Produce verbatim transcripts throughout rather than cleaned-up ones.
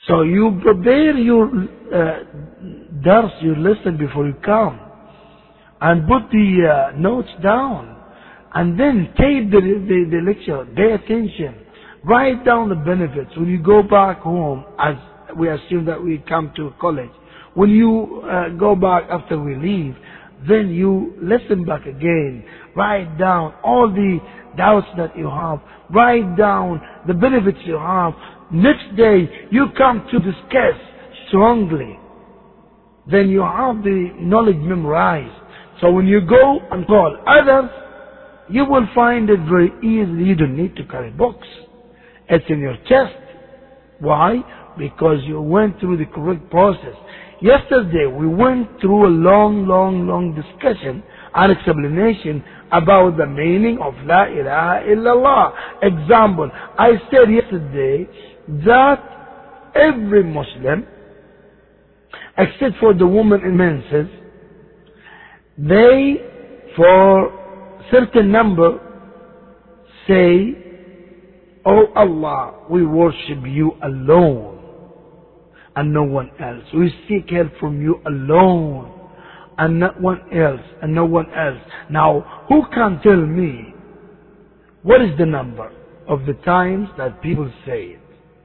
So you prepare your uh, dars, your lesson before you come. And put the uh, notes down. And then tape the, the, the lecture. Pay attention. Write down the benefits. When you go back home, as we assume that we come to college, when you uh, go back after we leave, then you listen back again. Write down all the doubts that you have. Write down the benefits you have. Next day, you come to discuss strongly. Then you have the knowledge memorized. So when you go and call others, you will find it very easy. You don't need to carry books. It's in your chest. Why? Because you went through the correct process. Yesterday, we went through a long, long, long discussion and explanation about the meaning of La ilaha illallah. Example, I said yesterday that every Muslim, except for the woman in menses, they, for certain number, say, "Oh Allah, we worship you alone and no one else. We seek help from you alone and not one else and no one else." Now, who can tell me what is the number of the times that people say it?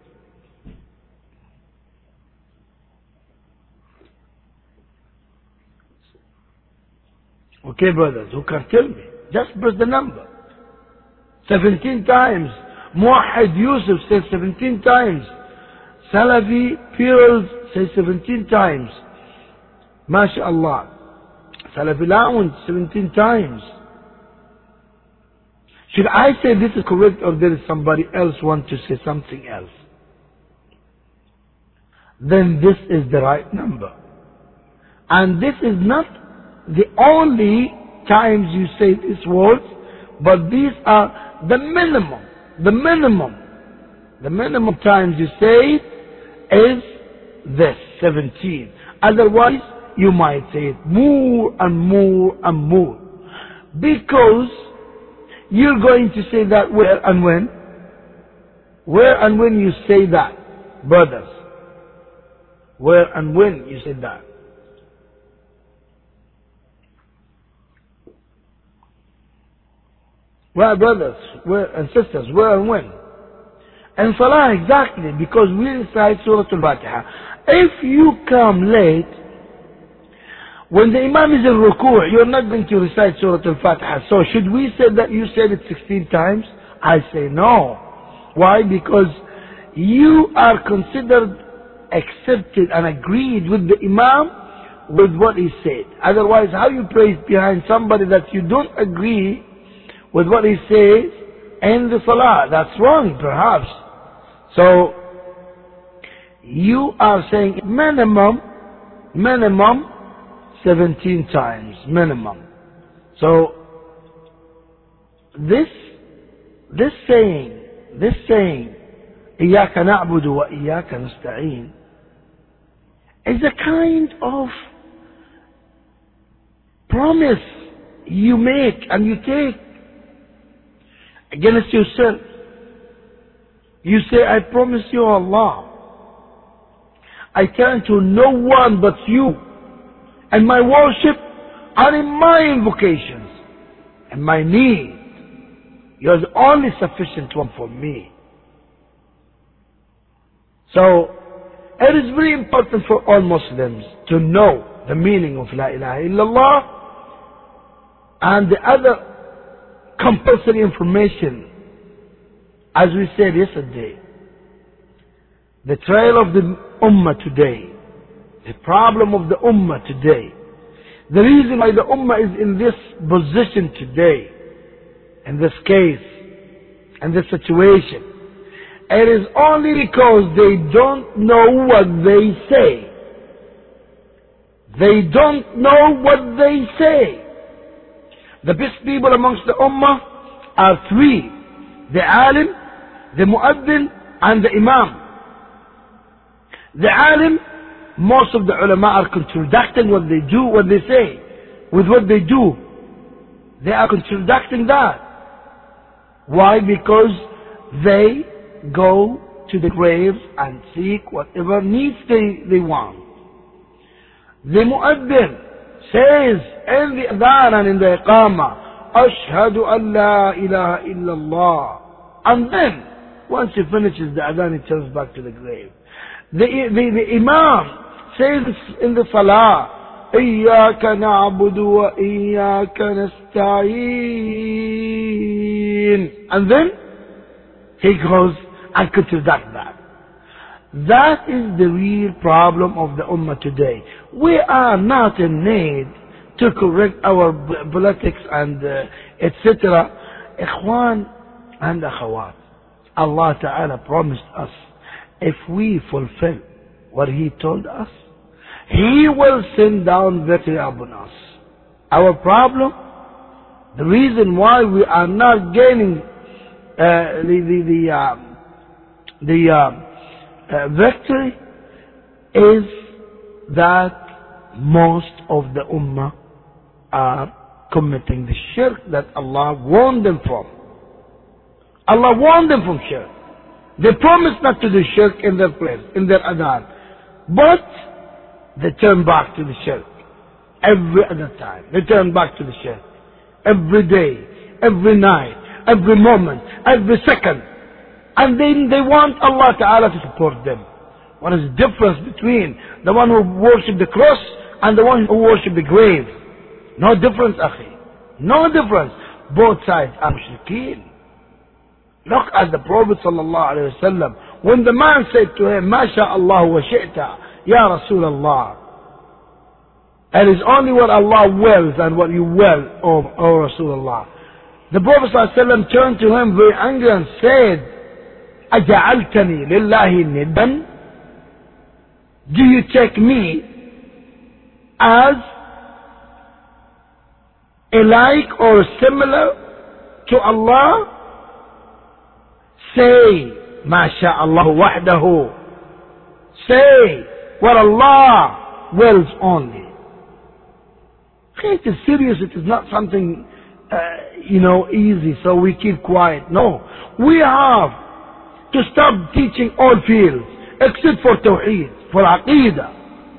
Okay, brothers, who can tell me? Just press the number. seventeen times. Muwahid Yusuf says seventeen times. Salafi Pearls says seventeen times. MashaAllah. Salafi Lounge seventeen times. Should I say this is correct, or there is somebody else want to say something else? Then this is the right number. And this is not the only times you say these words, but these are the minimum. The minimum. The minimum times you say it is this, seventeen. Otherwise, you might say it more and more and more. Because you're going to say that where and when? Where and when you say that, brothers? Where and when you say that? Where, brothers, where, and sisters, where and when? And Salah, exactly, because we recite Surah Al-Fatiha. If you come late, when the Imam is in Ruku', you're not going to recite Surah Al-Fatiha. So should we say that you said it sixteen times? I say no. Why? Because you are considered accepted and agreed with the Imam with what he said. Otherwise, how you pray behind somebody that you don't agree with what he says in the Salah? That's wrong, perhaps. So, you are saying minimum, minimum, seventeen times, minimum. So, this, this saying, this saying, إِيَّاكَ نَعْبُدُ وَإِيَّاكَ نَسْتَعِينُ, is a kind of promise you make and you take against yourself. You say, I promise you, Allah, I turn to no one but you, and my worship and in my invocations and my need. You are the only sufficient one for me. So, it is very important for all Muslims to know the meaning of La ilaha illallah and the other compulsory information. As we said yesterday, the trail of the Ummah today, the problem of the Ummah today, the reason why the Ummah is in this position today, in this case, in this situation, it is only because they don't know what they say. They don't know what they say. The best people amongst the Ummah are three: the Alim, the Muaddin, and the Imam. The Alim, most of the ulama are contradicting what they do, what they say, with what they do. They are contradicting that. Why? Because they go to the graves and seek whatever needs they, they want. The muaddin says in the adhan and in the iqamah, Ashhadu an la ilaha illallah. And then, once he finishes the adhan, he turns back to the grave. The, the, the imam says in the salah, إِيَّاكَ نَعْبُدُ وَإِيَّاكَ نَسْتَعِينُ. And then, he goes and considers that. That is the real problem of the ummah today. We are not in need to correct our politics and uh, et cetera. Ikhwan and akhawat. Allah Ta'ala promised us, if we fulfill what He told us, He will send down victory upon us. Our problem, the reason why we are not gaining uh, the the the, uh, the uh, uh, victory is that most of the ummah are committing the shirk that Allah warned them from. Allah warned them from shirk. They promised not to do shirk in their place, in their adhan. But they turn back to the shirk. Every other time. They turn back to the shirk. Every day, every night, every moment, every second. And then they want Allah Ta'ala to support them. What is the difference between the one who worships the cross and the one who worships the grave? No difference, akhi. No difference. Both sides are mushrikeen. Look at the Prophet Sallallahu Alaihi Wasallam. When the man said to him, Ma sha'Allah wa shi'ta, Ya Rasulullah. It is only what Allah wills and what you will, O, o Rasulullah. The Prophet Sallallahu Alaihi Wasallam turned to him very angry and said, Aja'altani lillahi niddan? Do you take me as alike or similar to Allah? Say, Ma sha'Allah wahdahu. Say what Allah wills only. It is serious. It is not something, uh, you know, easy, so we keep quiet. No. We have to stop teaching all fields, except for Tawheed, for Aqidah.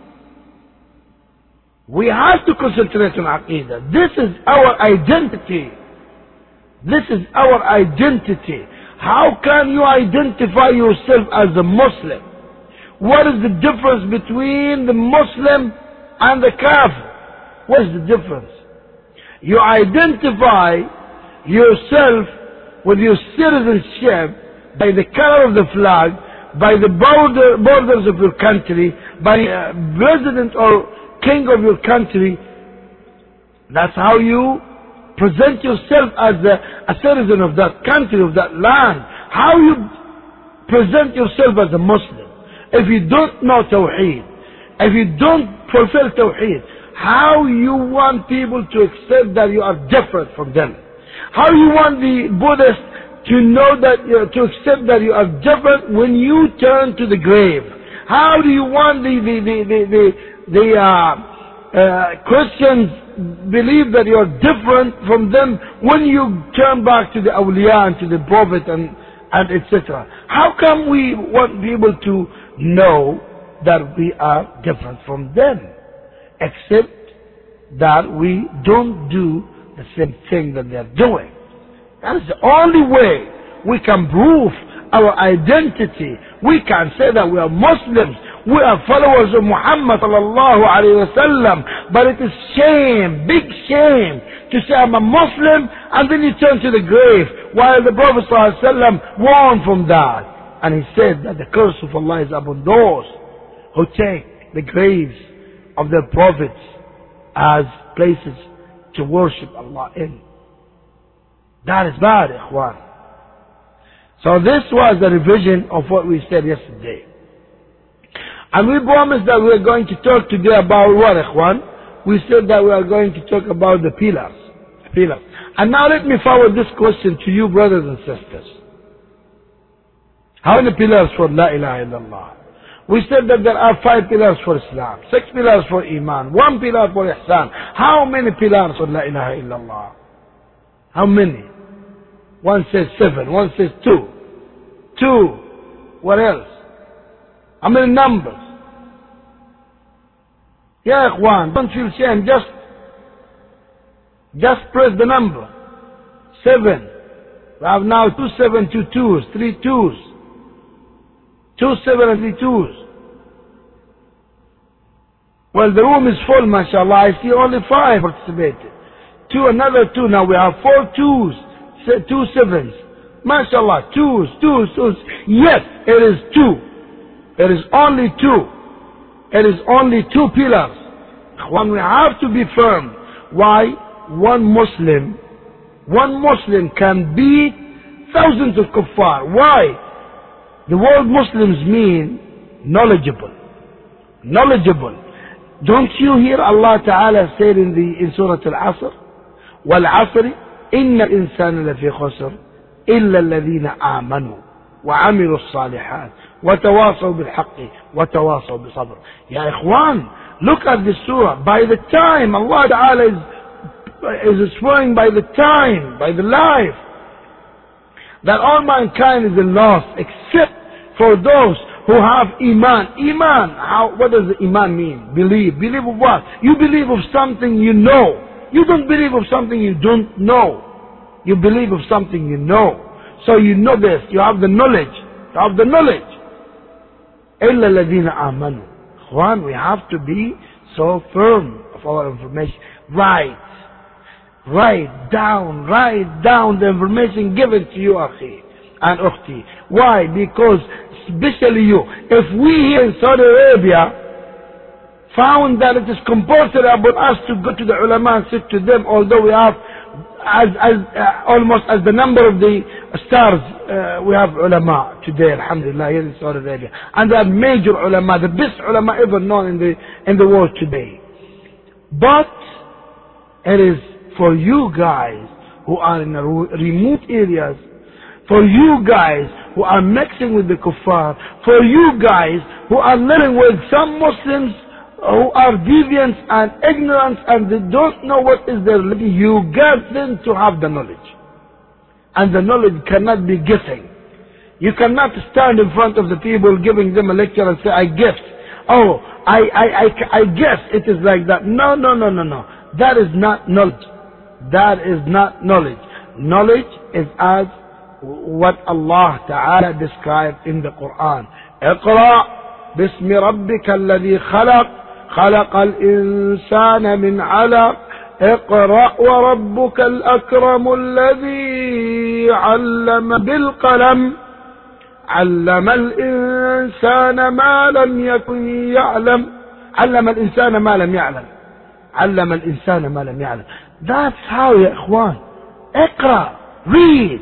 We have to concentrate on Aqidah. This is our identity. This is our identity. How can you identify yourself as a Muslim? What is the difference between the Muslim and the Kafir? What is the difference? You identify yourself with your citizenship by the color of the flag, by the border, borders of your country, by the president or king of your country. That's how you present yourself as a, a citizen of that country, of that land. How you present yourself as a Muslim. If you don't know Tawheed, if you don't fulfill Tawheed, how you want people to accept that you are different from them? How you want the Buddhists to know that, you know, to accept that you are different when you turn to the grave? How do you want the the the the the, the uh, uh, Christians believe that you are different from them when you turn back to the awliya and to the prophet and and et cetera? How come we want people to know that we are different from them, except that we don't do the same thing that they are doing? That is the only way we can prove our identity. We can say that we are Muslims, we are followers of Muhammad sallallahu alaihi wasallam. But it is shame, big shame, to say I'm a Muslim and then you turn to the grave, while the Prophet sallallahu alaihi wasallam warned from that. And he said that the curse of Allah is upon those who take the graves of their prophets as places to worship Allah in. That is bad, ikhwan. So this was the revision of what we said yesterday. And we promised that we are going to talk today about what, ikhwan? We said that we are going to talk about the pillars. Pillars. And now let me forward this question to you, brothers and sisters. How many pillars for La ilaha illallah? We said that there are five pillars for Islam, six pillars for Iman, one pillar for Ihsan. How many pillars for La ilaha illallah? How many? One says seven, one says two. Two. What else? How many numbers? Ya Ikhwan, don't feel shame. Just, just press the number. Seven. We have now two seven, two twos, three twos. Two seven and three twos. Well, the room is full, mashallah. I see only five participated. Two, another two. Now we have four twos, two sevens. Mashallah, twos, twos, twos. Yes, it is two. It is only two. It is only two pillars. When we have to be firm. Why? One Muslim, one Muslim can beat thousands of kuffar. Why? The word Muslims mean knowledgeable. Knowledgeable. Don't you hear Allah Ta'ala said in the in Surah Al-Asr, وَالْعَصْرِ إِنَّ الْإِنسَانَ لَفِي خُسْرٍ إِلَّا الَّذِينَ آمَنُوا وَعَمِلُوا الصَّالِحَاتِ وَتَوَاصَوْا بِالْحَقِّ وَتَوَاصَوْا بِالصَّبْرِ. Ya Ikhwan, look at this surah. By the time Allah Ta'ala is, is swearing by the time, by the life, that all mankind is in loss except for those who have Iman. Iman, how, what does the Iman mean? Believe. Believe of what? You believe of something you know. You don't believe of something you don't know. You believe of something you know. So you know this. You have the knowledge. You have the knowledge. إِلَّا الَّذِينَ آمَنُوا. Juan, we have to be so firm of our information. Write. Write down. Write down the information given to you, akhi and ukhti. Why? Because especially you, if we here in Saudi Arabia found that it is compulsory upon us to go to the ulama and sit to them, although we have as, as uh, almost as the number of the stars, uh, we have ulama today, alhamdulillah, here in Saudi Arabia, and they are major ulama, the best ulama ever known in the in the world today. But it is for you guys who are in the remote areas, for you guys who are mixing with the kuffar, for you guys who are living with some Muslims who are deviant and ignorant and they don't know what is their religion, you get them to have the knowledge. And the knowledge cannot be guessing. You cannot stand in front of the people giving them a lecture and say, I guess. Oh, I, I, I, I guess it is like that. No, no, no, no, no. That is not knowledge. That is not knowledge. Knowledge is as what Allah Ta'ala described in the Quran. اقرأ باسم ربك الذي خلق خلق الإنسان من علق اقرأ وربك الأكرم الذي علم بالقلم علم الإنسان ما لم يكن يعلم علم الإنسان ما لم يعلم علم الإنسان ما لم يعلم. That's how, يا إخوان. اقرأ, read.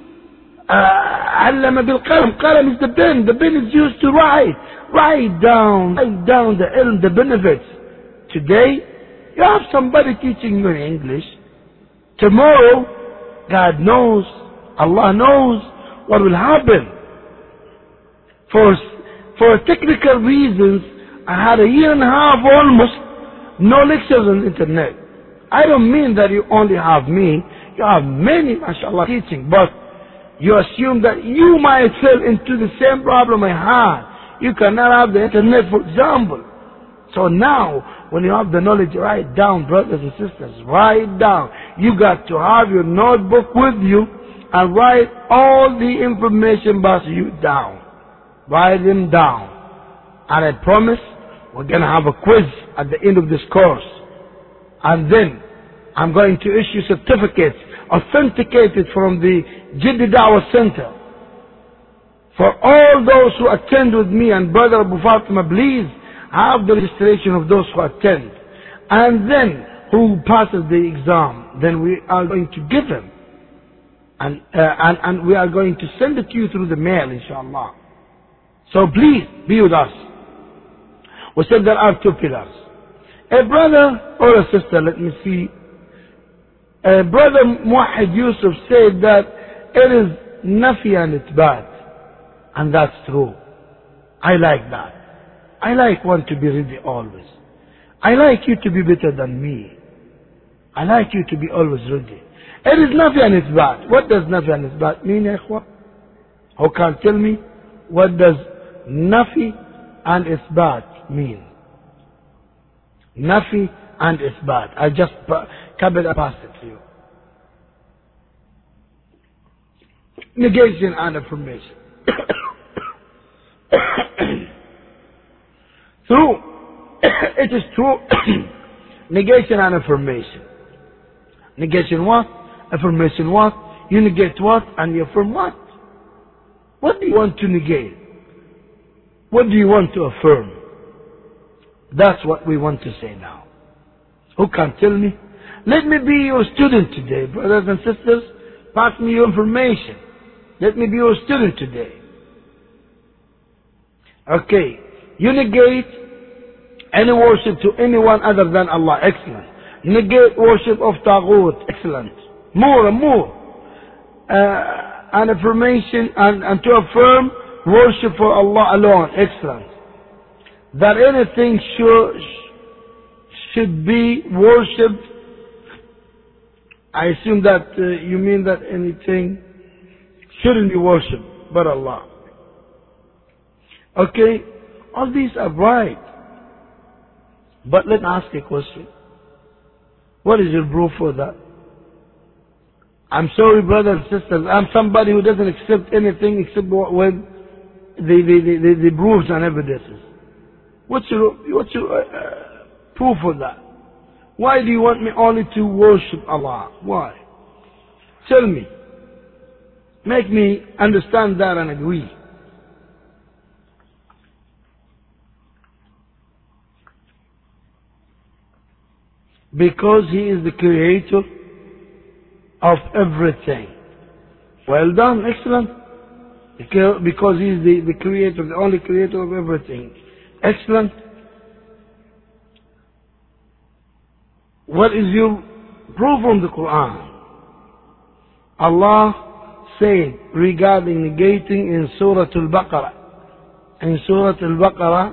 علم بالقلم. قلم is the pen. The pen is used to write. Write down, write down the ilm, the benefits. Today, you have somebody teaching you in English. Tomorrow, God knows, Allah knows what will happen. For, for technical reasons, I had a year and a half almost, no lectures on the internet. I don't mean that you only have me. You have many, mashallah, teaching. But you assume that you might fall into the same problem I had. You cannot have the internet, for example. So now, when you have the knowledge, write down, brothers and sisters. Write down. You got to have your notebook with you and write all the information about you down. Write them down. And I promise, we're going to have a quiz at the end of this course. And then, I'm going to issue certificates authenticated from the Jiddi Dawah Center. For all those who attend with me, and Brother Abu Fatima, please have the registration of those who attend. And then, who passes the exam, then we are going to give them. And, uh, and, and we are going to send it to you through the mail, inshallah. So please, be with us. We said there are two pillars. A brother or a sister, let me see. A brother Muwahid Yusuf said that it is nafi and it's bad. And that's true. I like that. I like one to be ready always. I like you to be better than me. I like you to be always ready. It is nafi and it's bad. What does nafi and it's bad mean, ikhwan? Who can tell me? what does nafi and isbat mean? Nafi and isbat. I just covered and passed it to you. Negation and affirmation. True. It is true. Negation and affirmation. Negation what? Affirmation what? You negate what and you affirm what? What do you want to negate? What do you want to affirm? That's what we want to say now. Who can tell me? Let me be your student today, brothers and sisters. Pass me your information. Let me be your student today. Okay. You negate any worship to anyone other than Allah. Excellent. Negate worship of Taghut. Excellent. More and more. Uh, an affirmation and, and to affirm worship for Allah alone. Excellent. That anything should, should be worshipped. I assume that uh, you mean that anything shouldn't be worshipped but Allah. Okay? All these are right. But let's ask a question. What is your proof for that? I'm sorry, brothers and sisters. I'm somebody who doesn't accept anything except with the, the, the, the, the proofs and evidences. What's your, what's your uh, proof for that? Why do you want me only to worship Allah? Why? Tell me. Make me understand that and agree. Because He is the creator of everything. Well done, excellent. Because He is the, the creator, the only creator of everything. Excellent. What is your proof from the Quran? Allah said regarding negating in Surah Al-Baqarah. In Surah Al-Baqarah,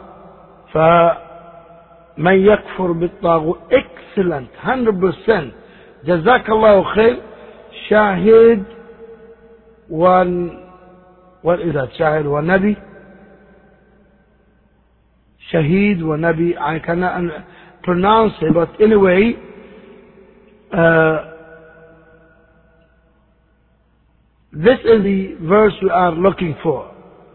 فَمَنْ يَكْفُرْ بِالطَّاغُوتِ. Excellent, one hundred percent. Jazakallahu khair. Shahid one, what is that? Shahid wa Nabi? Shahid wa Nabi. I cannot pronounce it, but anyway, uh, this is the verse we are looking for.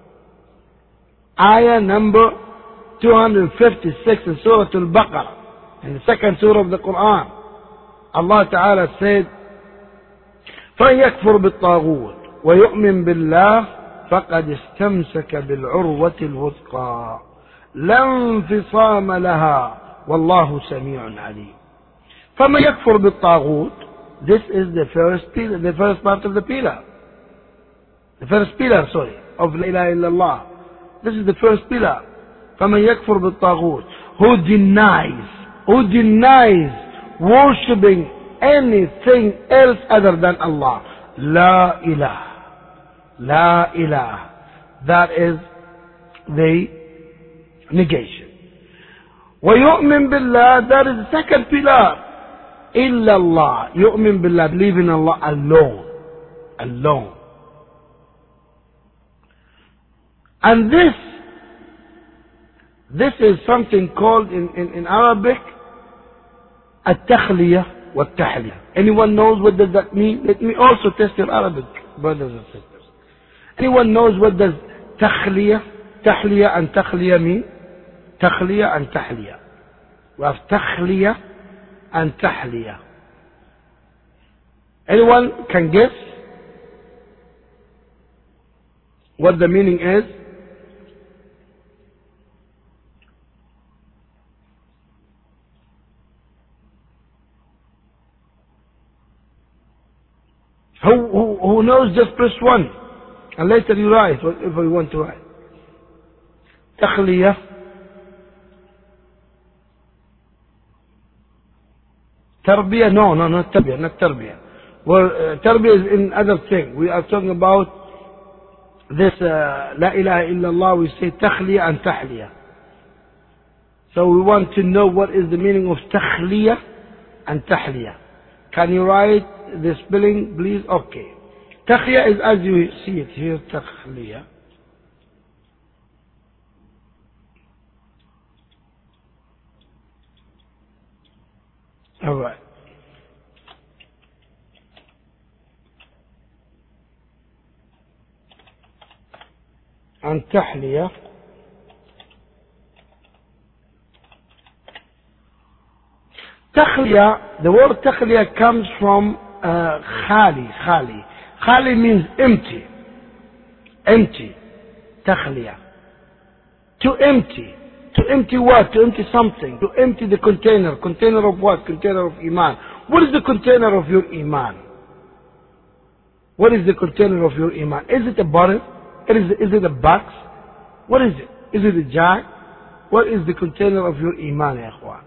Ayah number two hundred fifty-six in Surah Al-Baqarah, in the second surah of the Quran. Allah Ta'ala said, فَيَكْفُرْ بِالطَّاغُوتِ وَيُؤْمِنْ بِاللَّهِ فَقَدْ اسْتَمْسَكَ بِالْعُرْوَةِ الْوُثْقَى لَا انْفِصَامَ لَهَا وَاللَّهُ سَمِيعٌ عَلِيمٌ. فَمَنْ يَكْفُرْ بِالطَّاغُوتِ. This is the first pillar, the first part of the pillar. The first pillar, sorry, of La ilaha illallah. This is the first pillar. فَمَنْ يَكْفُرْ بِالطَّاغُوتِ. Who denies, who denies worshipping anything else other than Allah. La ilaha. La ilaha. That is the negation. وَيُؤْمِن بِاللَّهِ. That is the second pillar. إِلَّا اللَّهِ. يُؤْمِن بِاللَّهِ. Believe in Allah alone. Alone. And this, this is something called in, in, in Arabic, التخلية والتحلية. Anyone knows what does that mean? Let me also test your Arabic, brothers and sisters. Anyone knows what does تخلية, تحلية and تخلية mean? تخلية and تحلية. We have تخلية and تحلية. Anyone can guess what the meaning is? Who, who, who knows, just press one. And later you write whatever you want to write. تخلية. تربية. No, no, not تربية, not تربية. Well, uh, تربية is in other thing. We are talking about this uh, La ilaha illallah. We say تخلية and تحلية. So we want to know what is the meaning of تخلية and تحلية. Can you write the spelling, please? Okay. تخلية is as you see it here. تخلية. All right. And tahliya. Takhliya, the word takhliya comes from uh, khali, khali. Khali means empty. Empty. Takhliya. To empty. To empty what? To empty something. To empty the container. Container of what? Container of Iman. What is the container of your Iman? What is the container of your Iman? Is it a bottle? Is it, is it a box? What is it? Is it a jar? What is the container of your Iman, ya ikhwan?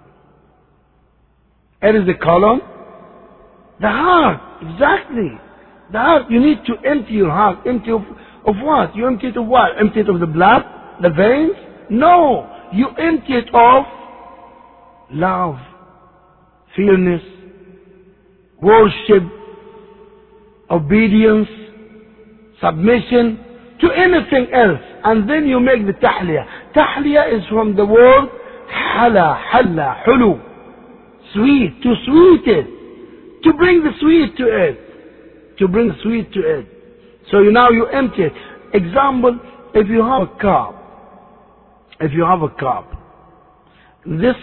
It is the column? The heart. Exactly. The heart. You need to empty your heart. Empty of, of what? You empty it of what? Empty it of the blood? The veins? No. You empty it of love, fearness, worship, obedience, submission to anything else. And then you make the tahliya. Tahliya is from the word hala, halla, hulu. Sweet, to sweet it. To bring the sweet to it. To bring sweet to it. So you now you empty it. Example, if you have a cup, if you have a cup, this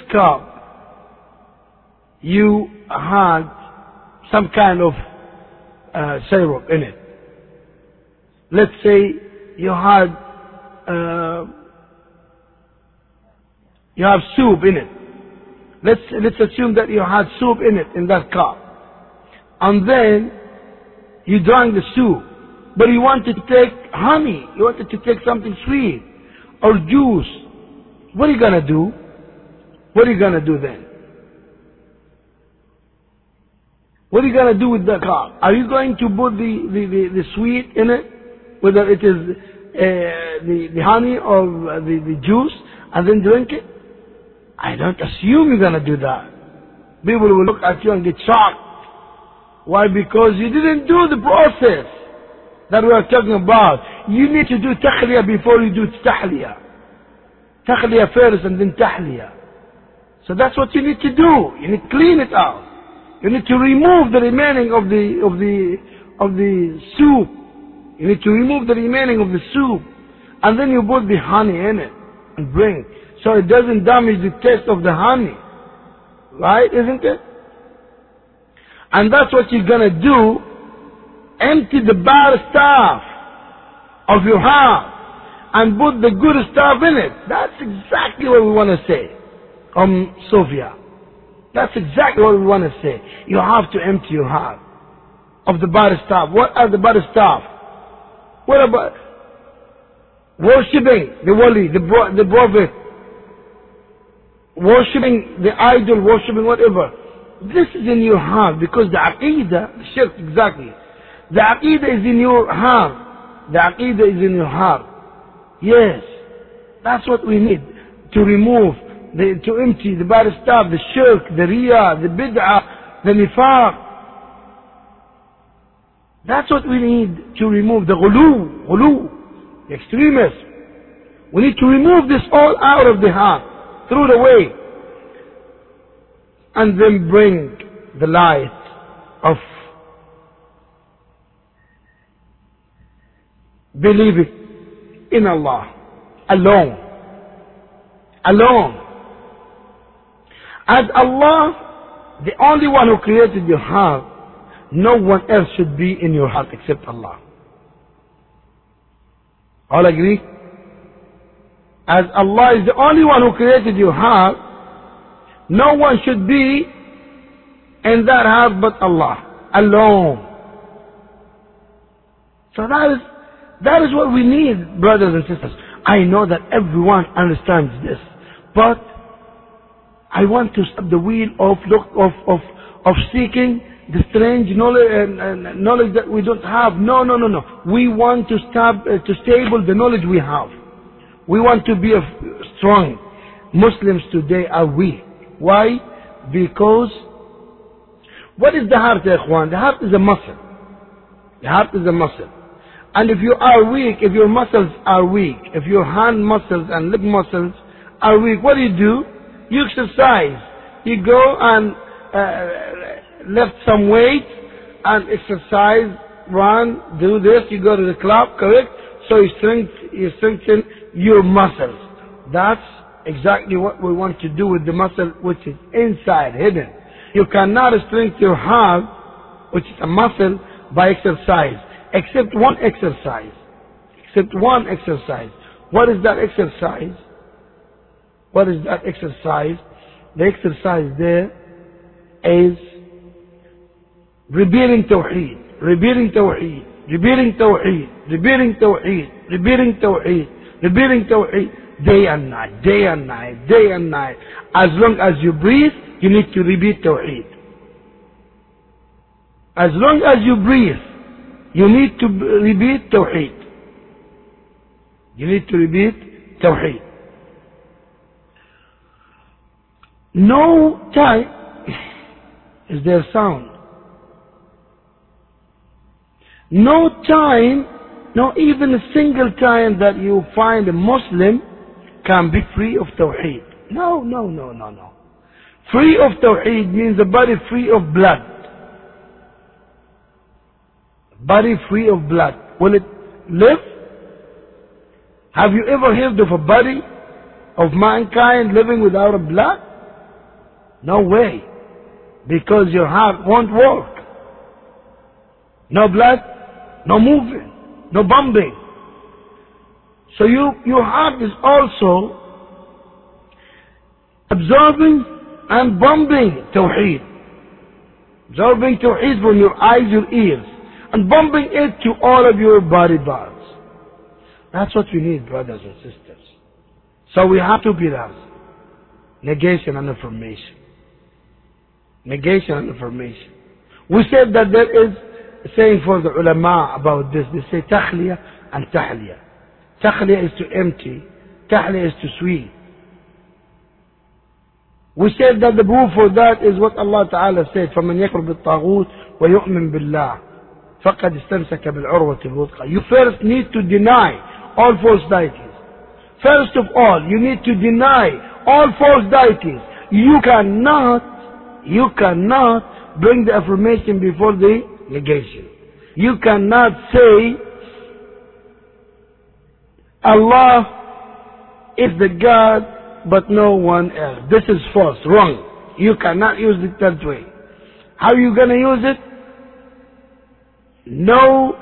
cup, you had some kind of uh, syrup in it. Let's say you had, uh, you have soup in it. Let's, let's assume that you had soup in it, in that cup. And then you drank the soup. But you wanted to take honey. You wanted to take something sweet. Or juice. What are you going to do? What are you going to do then? What are you going to do with the cup? Are you going to put the, the, the, the sweet in it? Whether it is uh, the, the honey or the, the juice, and then drink it? I don't assume you're going to do that. People will look at you and get shocked. Why? Because you didn't do the process that we are talking about. You need to do takhliya before you do tahliya. Takhliya first and then tahliya. So that's what you need to do. You need to clean it out. You need to remove the remaining of the of the of the soup. You need to remove the remaining of the soup, and then you put the honey in it and bring, so it doesn't damage the taste of the honey. Right? Isn't it? And that's what you're gonna do. Empty the bad stuff of your heart and put the good stuff in it. That's exactly what we want to say. Um, Sophia. That's exactly what we want to say. You have to empty your heart of the bad stuff. What are the bad stuff? What about worshipping the wali, the, the prophet, worshipping the idol, worshipping whatever? This is in your heart, because the aqidah, the shirk, exactly. The aqidah is in your heart. The aqidah is in your heart. Yes. That's what we need. To remove, the, to empty the bad stuff, the shirk, the riyah, the bid'ah, the nifaq. That's what we need to remove. The ghulu, ghulu, the extremism. We need to remove this all out of the heart, through the way. And then bring the light of believing in Allah alone. Alone. As Allah, the only one who created your heart, no one else should be in your heart except Allah. All agree? As Allah is the only one who created your heart, no one should be in that heart but Allah alone. So that is that is what we need, brothers and sisters. I know that everyone understands this, but I want to stop the wheel of look of of of seeking the strange knowledge and, and knowledge that we don't have. No, no, no, no. We want to stop uh, to stable the knowledge we have. We want to be uh, strong. Muslims today are weak. Why? Because what is the heart, ikhwan? The heart is a muscle. The heart is a muscle. And if you are weak, if your muscles are weak, if your hand muscles and leg muscles are weak, what do you do? You exercise. You go and uh, lift some weight and exercise, run, do this, you go to the club, correct? So you strengthen, you strengthen your muscles. That's exactly what we want to do with the muscle which is inside, hidden. You cannot strengthen your heart, which is a muscle, by exercise. Except one exercise. Except one exercise. What is that exercise? What is that exercise? The exercise there is repeating Tawheed, repeating Tawheed, repeating Tawheed, repeating Tawheed, repeating Tawheed, repeating Tawheed, day and night, day and night, day and night. As long as you breathe, you need to repeat Tawheed. As long as you breathe, you need to repeat Tawheed. You need to repeat Tawheed. No time is there sound. No time, no even a single time that you find a Muslim can be free of Tawheed. No, no, no, no, no. Free of Tawheed means a body free of blood. Body free of blood. Will it live? Have you ever heard of a body of mankind living without a blood? No way. Because your heart won't work. No blood, no moving, no bumping. So you, your heart is also absorbing and bumping Tawheed. Absorbing Tawheed from your eyes, your ears, and bumping it to all of your body parts. That's what we need, brothers and sisters. So we have two pillars: negation and affirmation. Negation and affirmation. We said that there is a saying for the ulama about this. They say takhliya and tahliya. Takhliya is to empty, tahliya is to sweet. We said that the proof for that is what Allah Ta'ala said: فَمَنْ يَكْفُرْ بِالطَّاغُوتِ وَيُؤْمِنْ بِاللَّهِ فَقَدْ اسْتَمْسَكَ بِالْعُرْوَةِ الْوُثْقَى. You first need to deny all false deities. First of all, you need to deny all false deities. You cannot, you cannot bring the affirmation before the negation. You cannot say Allah is the God but no one else. This is false, wrong. You cannot use it that way. How are you going to use it? No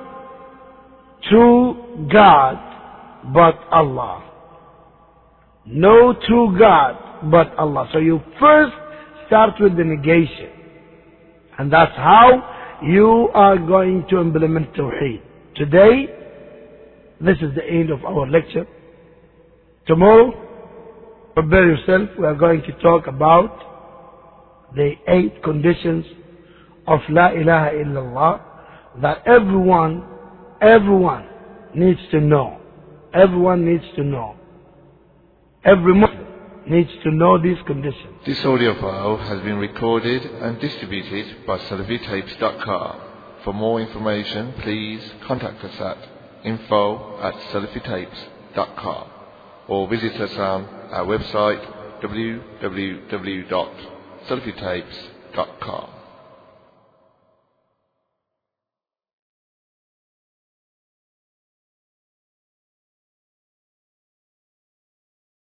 true God but Allah. No true God but Allah. So you first start with the negation. And that's how you are going to implement Tawheed. Today, this is the end of our lecture. Tomorrow, prepare yourself. We are going to talk about the eight conditions of La ilaha illallah that everyone, everyone needs to know. Everyone needs to know. Every Muslim needs to know these conditions. This audio file has been recorded and distributed by Salafi Tapes dot com. For more information, please contact us at info at Salafi Tapes dot com or visit us on our website w w w dot salafi tapes dot com.